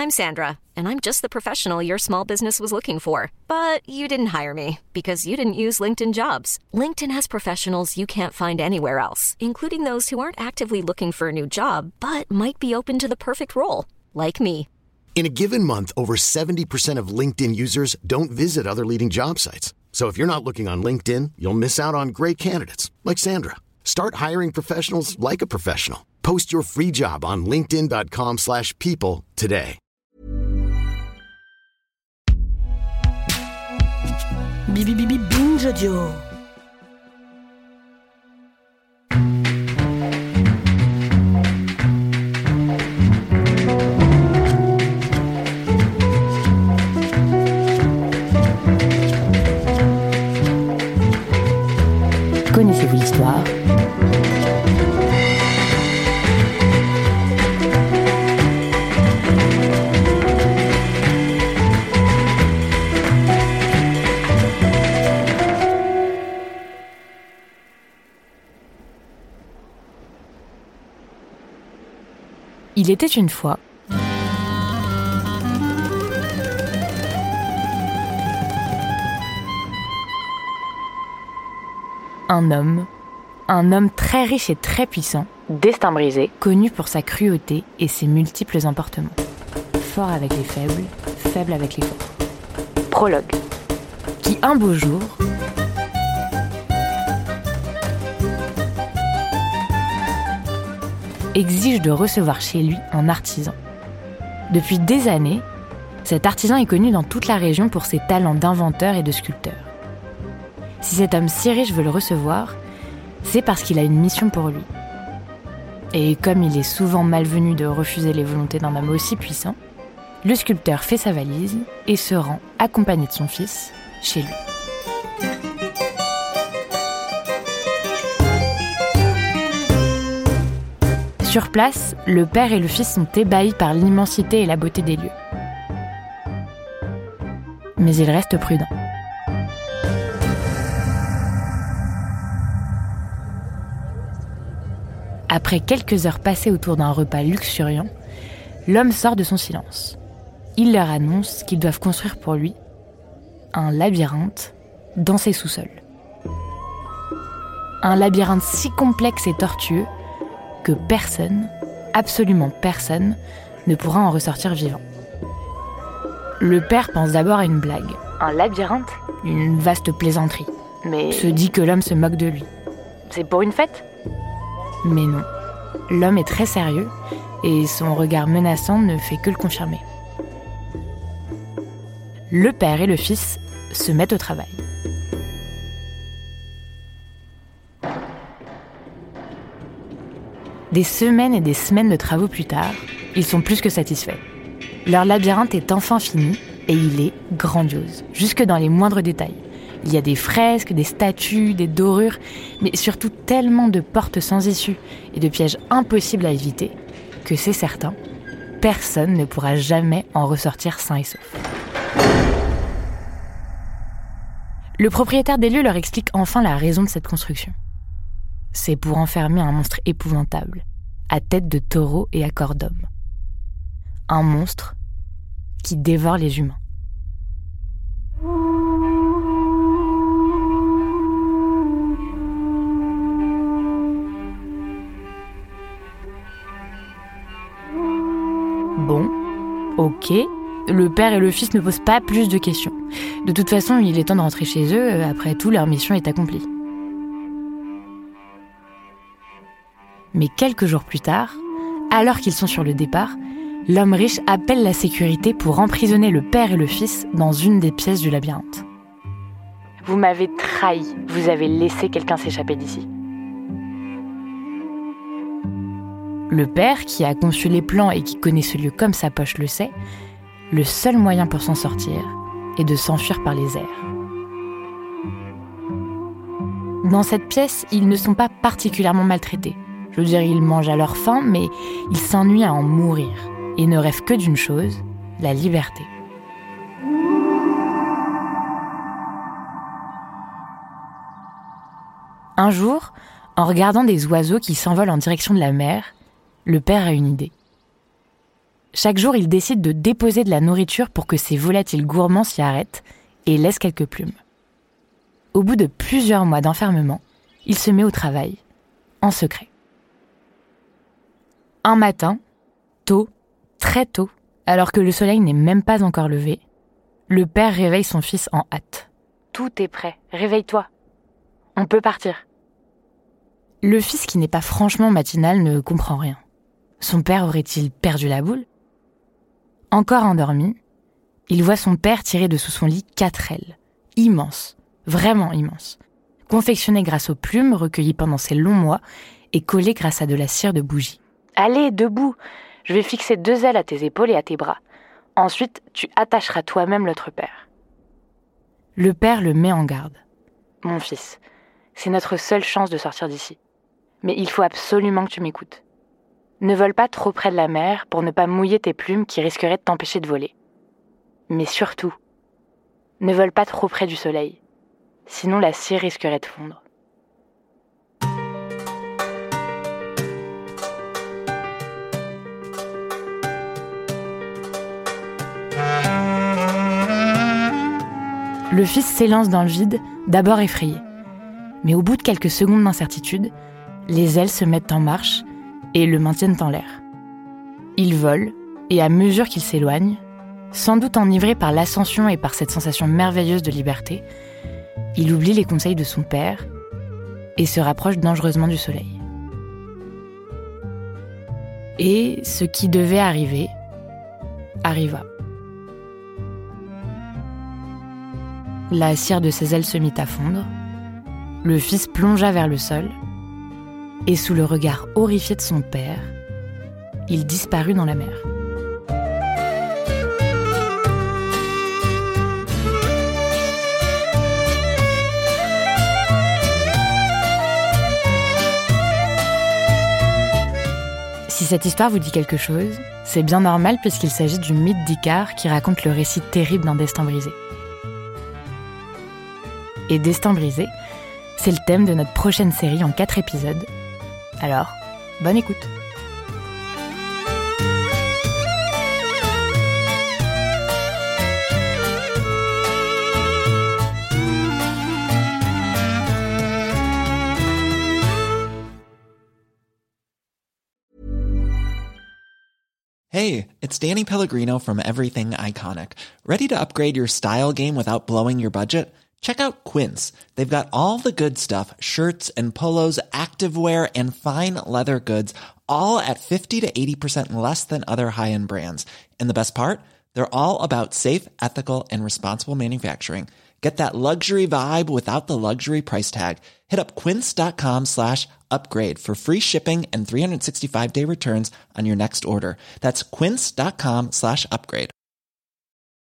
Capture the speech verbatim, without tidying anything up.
I'm Sandra, and I'm just the professional your small business was looking for. But you didn't hire me because you didn't use LinkedIn Jobs. LinkedIn has professionals you can't find anywhere else, including those who aren't actively looking for a new job, but might be open to the perfect role, like me. In a given month, over seventy percent of LinkedIn users don't visit other leading job sites. So if you're not looking on LinkedIn, you'll miss out on great candidates like Sandra. Start hiring professionals like a professional. Post your free job on linkedin.com slash people today. Bibi Bibi Binge Audio. Connaissez-vous l'histoire ? Il était une fois un homme, un homme très riche et très puissant, destin brisé, connu pour sa cruauté et ses multiples emportements. Fort avec les faibles, faible avec les forts. Prologue. Qui un beau jour exige de recevoir chez lui un artisan. Depuis des années, cet artisan est connu dans toute la région pour ses talents d'inventeur et de sculpteur. Si cet homme si riche veut le recevoir, c'est parce qu'il a une mission pour lui. Et comme il est souvent malvenu de refuser les volontés d'un homme aussi puissant, le sculpteur fait sa valise et se rend, accompagné de son fils, chez lui. Sur place, le père et le fils sont ébahis par l'immensité et la beauté des lieux. Mais ils restent prudents. Après quelques heures passées autour d'un repas luxuriant, l'homme sort de son silence. Il leur annonce qu'ils doivent construire pour lui un labyrinthe dans ses sous-sols. Un labyrinthe si complexe et tortueux que personne, absolument personne, ne pourra en ressortir vivant. Le père pense d'abord à une blague. Un labyrinthe ? Une vaste plaisanterie. Mais se dit que l'homme se moque de lui. C'est pour une fête ? Mais non. L'homme est très sérieux et son regard menaçant ne fait que le confirmer. Le père et le fils se mettent au travail. Des semaines et des semaines de travaux plus tard, ils sont plus que satisfaits. Leur labyrinthe est enfin fini et il est grandiose, jusque dans les moindres détails. Il y a des fresques, des statues, des dorures, mais surtout tellement de portes sans issue et de pièges impossibles à éviter que c'est certain, personne ne pourra jamais en ressortir sain et sauf. Le propriétaire des lieux leur explique enfin la raison de cette construction. C'est pour enfermer un monstre épouvantable, à tête de taureau et à corps d'homme. Un monstre qui dévore les humains. Bon, ok, le père et le fils ne posent pas plus de questions. De toute façon, il est temps de rentrer chez eux, après tout, leur mission est accomplie. Mais quelques jours plus tard, alors qu'ils sont sur le départ, l'homme riche appelle la sécurité pour emprisonner le père et le fils dans une des pièces du labyrinthe. « Vous m'avez trahi, vous avez laissé quelqu'un s'échapper d'ici. » Le père, qui a conçu les plans et qui connaît ce lieu comme sa poche, le sait. Le seul moyen pour s'en sortir est de s'enfuir par les airs. Dans cette pièce, ils ne sont pas particulièrement maltraités. Je veux dire, ils mangent à leur faim, mais ils s'ennuient à en mourir et ne rêvent que d'une chose, la liberté. Un jour, en regardant des oiseaux qui s'envolent en direction de la mer, le père a une idée. chaque jour, il décide de déposer de la nourriture pour que ces volatiles gourmands s'y arrêtent et laissent quelques plumes. Au bout de plusieurs mois d'enfermement, il se met au travail, en secret. Un matin, tôt, très tôt, alors que le soleil n'est même pas encore levé, le père réveille son fils en hâte. « Tout est prêt, réveille-toi. On peut partir. » Le fils, qui n'est pas franchement matinal, ne comprend rien. Son père aurait-il perdu la boule ? Encore endormi, il voit son père tirer de sous son lit quatre ailes, immenses, vraiment immenses, confectionnées grâce aux plumes recueillies pendant ces longs mois et collées grâce à de la cire de bougie. « Allez, debout, je vais fixer deux ailes à tes épaules et à tes bras. Ensuite, tu attacheras toi-même l'autre paire. » Le père le met en garde. « Mon fils, c'est notre seule chance de sortir d'ici. Mais il faut absolument que tu m'écoutes. Ne vole pas trop près de la mer pour ne pas mouiller tes plumes qui risqueraient de t'empêcher de voler. Mais surtout, ne vole pas trop près du soleil. Sinon la cire risquerait de fondre. » Le fils s'élance dans le vide, d'abord effrayé. Mais au bout de quelques secondes d'incertitude, les ailes se mettent en marche et le maintiennent en l'air. Il vole, et à mesure qu'il s'éloigne, sans doute enivré par l'ascension et par cette sensation merveilleuse de liberté, il oublie les conseils de son père et se rapproche dangereusement du soleil. Et ce qui devait arriver, arriva. La cire de ses ailes se mit à fondre, le fils plongea vers le sol, et sous le regard horrifié de son père, il disparut dans la mer. Si cette histoire vous dit quelque chose, c'est bien normal puisqu'il s'agit du mythe d'Icare qui raconte le récit terrible d'un destin brisé. Et Destin brisé, c'est le thème de notre prochaine série en quatre épisodes. Alors, bonne écoute. Hey, it's Danny Pellegrino from Everything Iconic. Ready to upgrade your style game without blowing your budget? Check out Quince. They've got all the good stuff, shirts and polos, activewear, and fine leather goods, all at fifty to eighty percent less than other high-end brands. And the best part? They're all about safe, ethical, and responsible manufacturing. Get that luxury vibe without the luxury price tag. Hit up quince.com slash upgrade for free shipping and three sixty-five day returns on your next order. That's quince.com slash upgrade.